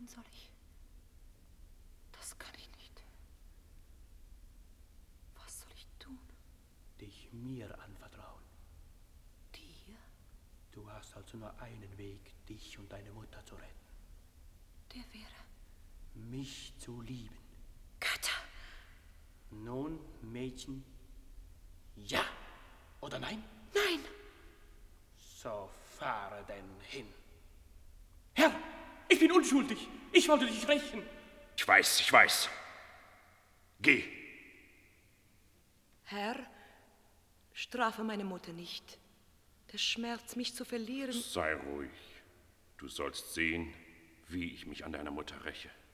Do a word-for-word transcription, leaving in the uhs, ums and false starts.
machen soll ich? Das kann ich nicht. Was soll ich tun? Dich mir anvertrauen. Dir? Du hast also nur einen Weg, dich und deine Mutter zu retten. Der wäre? Mich zu lieben. Götter! Nun, Mädchen, ja oder nein? Nein! So fahre denn hin. Herr, ich bin unschuldig. Ich wollte dich rächen. Ich weiß, ich weiß. Geh. Herr, strafe meine Mutter nicht. Der Schmerz, mich zu verlieren... Sei ruhig. Du sollst sehen, wie ich mich an deiner Mutter räche.